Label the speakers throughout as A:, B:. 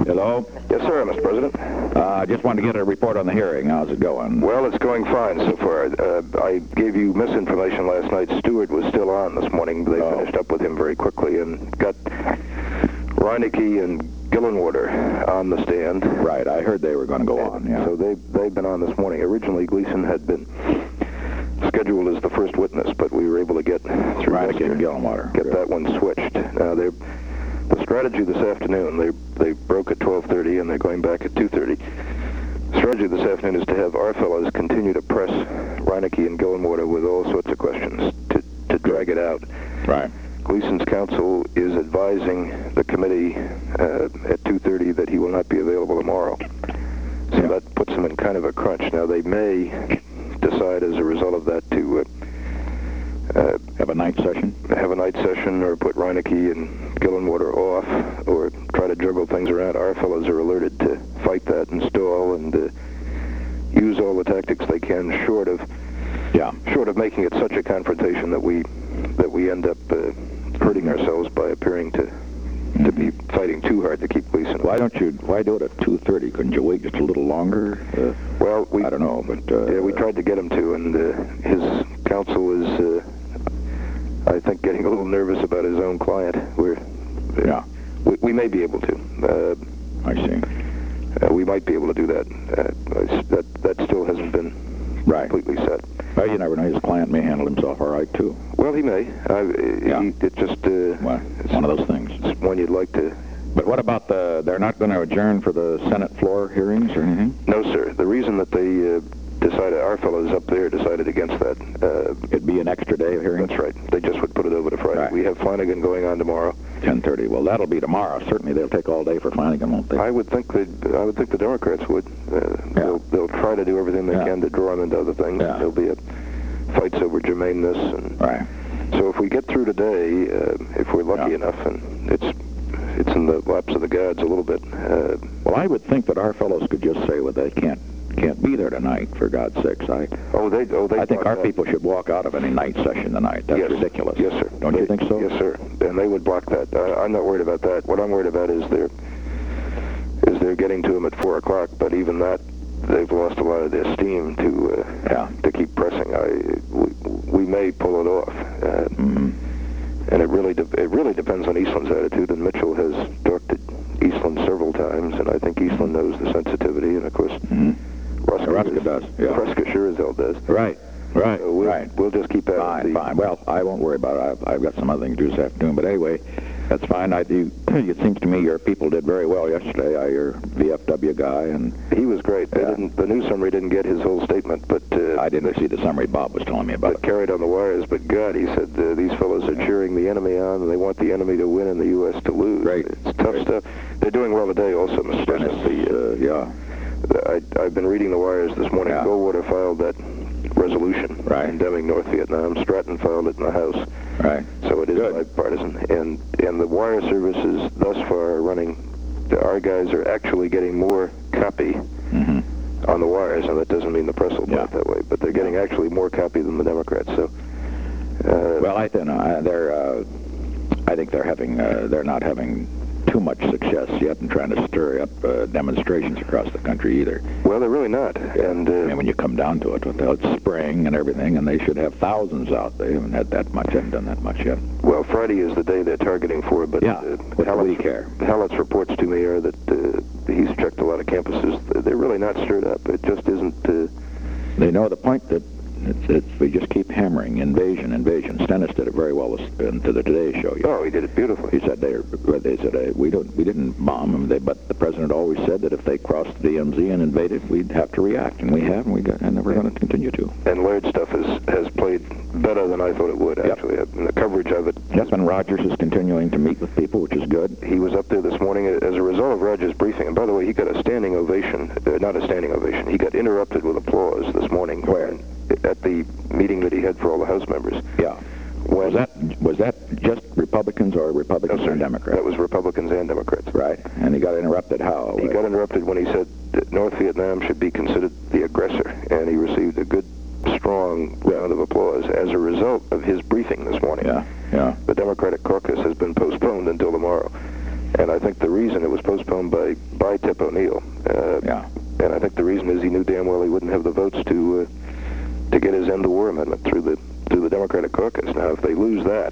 A: Hello?
B: Yes, sir, Mr. President.
A: I just wanted to get a report on the hearing. How's it going?
B: Well, it's going fine so far. I gave you misinformation last night. Stewart was still on this morning. They finished up with him very quickly and got Reineke and Gillenwater on the stand.
A: Right, I heard they were going to go on, yeah.
B: So they've been on this morning. Originally, Gleason had been scheduled as the first witness, but we were able to get through
A: Reineke and Gillenwater.
B: Get that one switched. Now, the strategy this afternoon, they broke at 12:30 and they're going back at 2:30. Strategy this afternoon is to have our fellows continue to press Reineke and Gillenwater with all sorts of questions to drag it out.
A: Right.
B: Gleason's counsel is advising the committee at 2:30 that he will not be available tomorrow. So that puts them in kind of a crunch. Now, they may decide as a result of that to
A: have a night session?
B: Have a night session, or put Reineke and Gillenwater off, or try to juggle things around. Our fellows are alerted to fight that and stall and use all the tactics they can, short of making it such a confrontation that we end up hurting ourselves by appearing to be fighting too hard to keep Gleason.
A: Why do it at 2:30? Couldn't you wait just a little longer?
B: Well,
A: I don't know, but
B: we tried to get him to, and his counsel is, I think, getting a little nervous about his own client. We may be able to.
A: I see.
B: We might be able to do that. That still hasn't been completely set.
A: Well, you never know. His client may handle himself all right, too.
B: Well, he may. It just...
A: it's one of those things.
B: It's one you'd like to...
A: But what about they're not going to adjourn for the Senate floor hearings or anything?
B: No, sir. The reason that they decided, our fellows up there decided against that...
A: It'd be an extra day of hearings?
B: That's right. They just would put it over to Friday. Right. We have Flanagan going on tomorrow.
A: 10:30. Well, that'll be tomorrow. Certainly they'll take all day for Flanagan, won't they?
B: I would think the Democrats would. They'll try to do everything they can to draw them into other things. There'll be fights over germaneness. And so if we get through today, if we're lucky enough, and it's in the laps of the gods a little bit.
A: Well, I would think that our fellows could just say, well, they can't be there tonight, for God's sakes. I think our people should walk out of any night session tonight. That's ridiculous.
B: Yes, sir.
A: Don't you think so?
B: Yes, sir. And they would block that. I'm not worried about that. What I'm worried about is they're getting to them at 4 o'clock, but even that, they've lost a lot of their steam to keep pressing. We may pull it off. And it really depends on Eastland's attitude, and Mitchell has talked to Eastland several times, and I think Eastland knows the sensitivity, and of course,
A: Ruska does. Yeah.
B: Ruska sure as hell does.
A: Right. So
B: we'll just keep at it.
A: Fine. Well, I won't worry about it. I've got some other things to do this afternoon. But anyway, that's fine. It seems to me your people did very well yesterday. Your VFW guy, and
B: he was great. The news summary didn't get his whole statement, but
A: I didn't see the summary. Bob was telling me about it.
B: Carried on the wires, but God, he said these fellows are cheering the enemy on, and they want the enemy to win and the U.S. to lose.
A: Great.
B: It's tough stuff. They're doing well today, also, Mr. President. I've been reading the wires this morning. Goldwater filed that resolution condemning North Vietnam. Stratton filed it in the House.
A: Right.
B: So it is bipartisan. And the wire services thus far are running. Our guys are actually getting more copy on the wires, and that doesn't mean the press will play it that way, but they're getting actually more copy than the Democrats. So.
A: Well, I think they're not having too much success yet in trying to stir up demonstrations across the country either.
B: Well, they're really not. And
A: when you come down to it, it's spring and everything, and they should have thousands out. They haven't had that much, haven't done that much yet.
B: Well, Friday is the day they're targeting for, but Hallett's reports to me are that he's checked a lot of campuses. They're really not stirred up. It just isn't...
A: They know the point that we just keep hammering invasion. Stennis did it very well to the Today Show.
B: Oh, he did it beautifully.
A: He said they said we didn't bomb them, but the president always said that if they crossed the DMZ and invaded, we'd have to react, and we have, and we're going to continue to.
B: And Laird's stuff has played better than I thought it would, actually. And the coverage of it.
A: Yes, and Rogers is continuing to meet with people, which is good.
B: He was up there this morning as a result of Rogers' briefing. And by the way, he got a standing ovation. Not a standing ovation. He got interrupted with applause this morning.
A: Where?
B: At the meeting that he had for all the House members.
A: Yeah. Was that just Republicans or Republicans and Democrats?
B: That was Republicans and Democrats.
A: Right. And he got interrupted how?
B: He got interrupted when he said that North Vietnam should be considered the aggressor, and he received a good, strong round of applause as a result of his briefing this morning.
A: Yeah.
B: The Democratic caucus has been postponed until tomorrow. And I think the reason it was postponed by Tip O'Neill.
A: Yeah.
B: And I think the reason is he knew damn well he wouldn't have the votes to get his end the war amendment through the Democratic caucus. Now, if they lose that,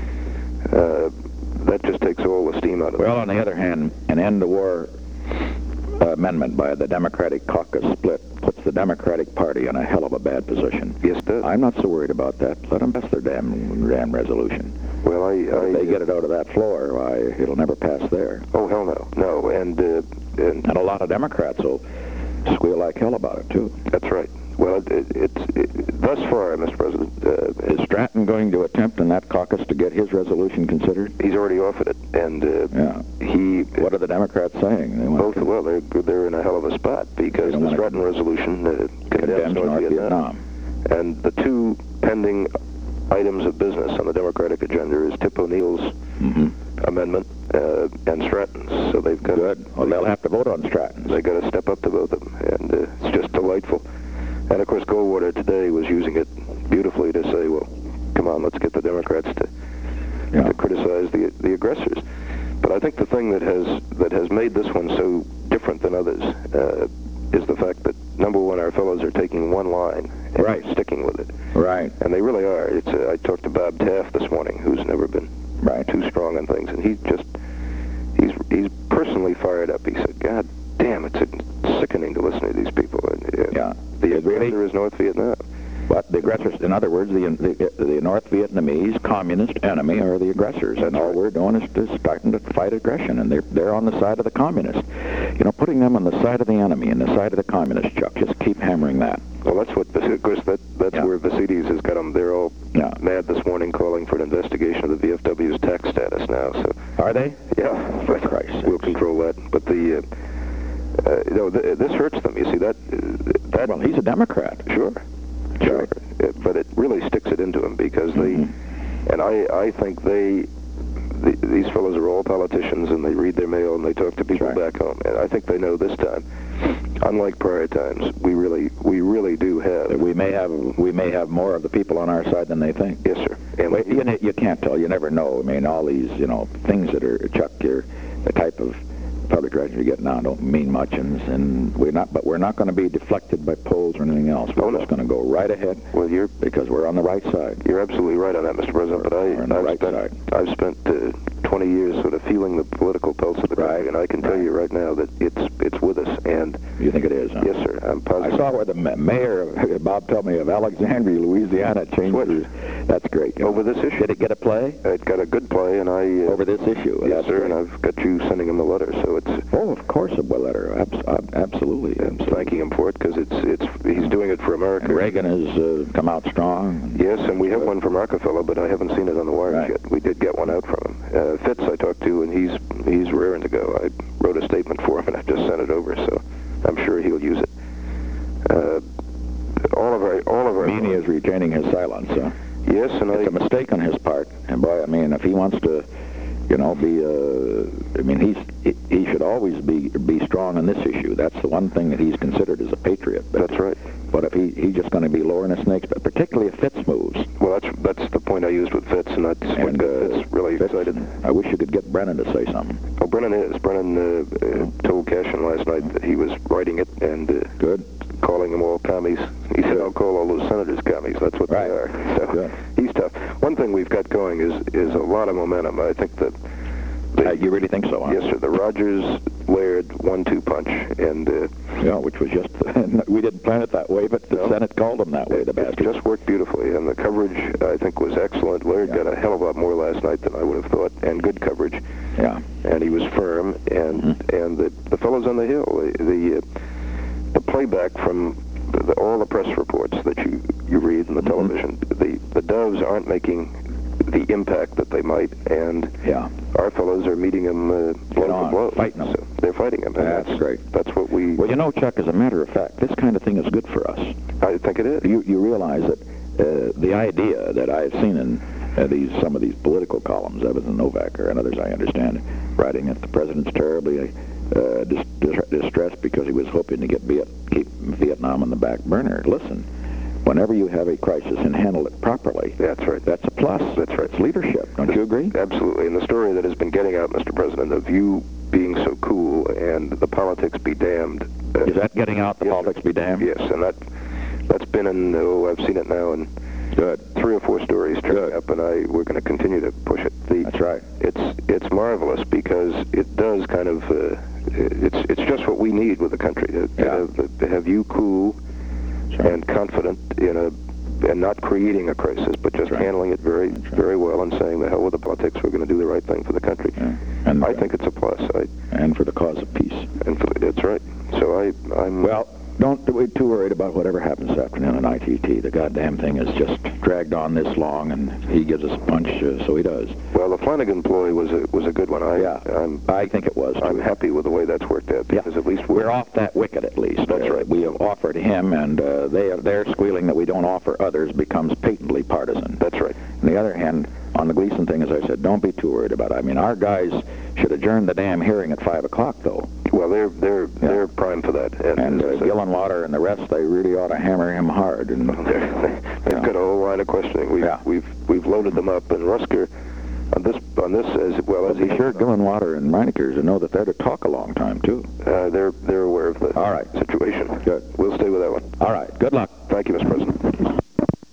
B: that just takes all the steam out of it.
A: Well, on the other hand, an end the war amendment by the Democratic caucus split puts the Democratic Party in a hell of a bad position.
B: Yes, it does.
A: I'm not so worried about that. Let them pass their damn resolution.
B: Well,
A: if they get it out of that floor, why, it'll never pass there.
B: Oh, hell no. No, and
A: a lot of Democrats will squeal like hell about it, too.
B: That's right. Well, thus far, Mr. President...
A: is Stratton going to attempt in that caucus to get his resolution considered?
B: He's already offered it, and
A: What are the Democrats saying?
B: Well, they're in a hell of a spot, because the Stratton resolution condemns North Vietnam. And the two pending items of business on the Democratic agenda is Tip O'Neill's amendment and Stratton's. So they've got...
A: Good. Well, they'll have to vote on Stratton's.
B: They've got to step up to both of them, and it's just delightful. And, of course, Goldwater today was using it beautifully to say, well, come on, let's get the Democrats to criticize the aggressors. But I think the thing that has made this one so different than others is the fact that, number one, our fellows are taking one line and sticking with it.
A: Right.
B: And they really are. I talked to Bob Taft this morning, who's never been too strong on things, and he's personally fired up. He said, God damn, it's sickening to listen to these people. The aggressor is North Vietnam.
A: But the aggressors, in other words, the North Vietnamese communist enemy are the aggressors, and all we're doing is starting to fight aggression, and they're on the side of the communists. You know, putting them on the side of the enemy and the side of the communists, Chuck. Just keep hammering that.
B: Well, that's what, of course, that's where Vasides has got them. They're all mad this morning, calling for an investigation of the VFW's tax status now. So
A: are they?
B: Yeah,
A: for Christ's sake.
B: We'll control that. But this hurts them. You see that?
A: Well, he's a Democrat.
B: Sure. But it really sticks it into them because and I think these fellows are all politicians, and they read their mail and they talk to people back home. And I think they know this time, unlike prior times, we really do have.
A: We may have more of the people on our side than they think.
B: Yes, sir. And
A: you can't tell. You never know. I mean, all these things that are, Chuck, the type of public relations we get now don't mean much, and we're not going to be deflected by polls or anything else. We're just going to go right ahead.
B: Well,
A: because we're on the right side.
B: You're absolutely right on that, Mr. President. But I've spent 20 years sort of feeling the political pulse of the country, and I can tell you right now that it's with us. And
A: you think it is? Huh?
B: Yes, sir. I'm positive.
A: I saw where the mayor, Bob told me, of Alexandria, Louisiana, changed. That's great.
B: Over this issue.
A: Did it get a play?
B: It got a good play, and I
A: over this issue.
B: Yes, sir. And I've got you sending him the letter, so it's.
A: Oh, of course, a letter. Absolutely.
B: I'm thanking him for it because he's doing it for America.
A: And Reagan has come out strong.
B: Yes, and we have one from Rockefeller, but I haven't seen it on the wires yet. We did get one out from him. Fitz, I talked to, and he's raring to go. I wrote a statement for him, and I just sent it over, so I'm sure he'll use it. All of our.
A: Meany is retaining his silence.
B: Yes, and
A: it's a mistake on his part. And boy, I mean, if he wants to. He should always be strong on this issue. That's the one thing that he's considered as a patriot.
B: That's right.
A: But if he's just going to be lowering the snakes, but particularly if Fitz moves.
B: Well, that's the point I used with Fitz, and that's what got Fitz really excited.
A: I wish you could get Brennan to say something.
B: Oh, Brennan told Cashin last night that he was writing it and
A: good,
B: calling them all commies. He said, "I'll call all those senators commies." That's what they are. So he's tough. One thing we've got going is a lot of momentum. I think that.
A: You really think so, huh?
B: Yes, sir. The Rogers-Laird 1-2 punch, and
A: which was just we didn't plan it that way, but the Senate called them that way. The bastard.
B: It just worked beautifully, and the coverage I think was excellent. Laird got a hell of a lot more last night than I would have thought, and good coverage.
A: Yeah.
B: And he was firm, and the fellows on the Hill, the playback from all the press reports that you read in the television, the Doves aren't making the impact that they might, and our fellows are meeting them blow for blow.
A: Fighting them.
B: So they're fighting them.
A: That's great.
B: That's what we...
A: Well, Chuck, as a matter of fact, this kind of thing is good for us.
B: I think it is.
A: You realize that the idea that I've seen in some of these political columns, Evans and Novak and others, I understand, writing that the president's terribly distressed because he was hoping to keep Vietnam on the back burner. Listen. Whenever you have a crisis and handle it properly,
B: that's right.
A: That's a plus.
B: That's right.
A: It's leadership. Don't you agree?
B: Absolutely. And the story that has been getting out, Mr. President, of you being so cool and the politics be damned.
A: Is that getting out, the politics be damned?
B: Yes, and that's been in, I've seen it now in
A: Good.
B: 3 or 4 stories turning up, and we're going to continue to push it.
A: That's right.
B: It's marvelous because it does kind of, it's just what we need with the country, to have you cool and confident and not creating a crisis, but just handling it very, very well and saying, the hell with the politics, we're going to do the right thing for the country.
A: Yeah. And
B: I think it's a plus.
A: And for the cause of peace.
B: That's right. So I'm...
A: Well, don't be too worried about whatever happens this afternoon in ITT. The goddamn thing has just dragged on this long, and he gives us a punch, so he does.
B: Well, the Flanagan ploy was a good one.
A: I think it was, too.
B: I'm happy with the way that's worked out, because at least
A: we're off that wicket, at least.
B: That's right.
A: We have offered him, and their squealing that we don't offer others becomes patently partisan.
B: That's right.
A: On the other hand, on the Gleason thing, as I said, don't be too worried about it. I mean, our guys should adjourn the damn hearing at 5 o'clock, though.
B: Well, they're primed for that.
A: And Gillenwater and the rest, they really ought to hammer him hard. And
B: they've got a whole line of questioning. We've loaded them up, and Rusker on this as well as
A: he sure Gillenwater and Meinekers know that they're to talk a long time too.
B: They're aware of the situation.
A: Good.
B: We'll stay with that one.
A: All right. Good luck.
B: Thank you, Mr. President.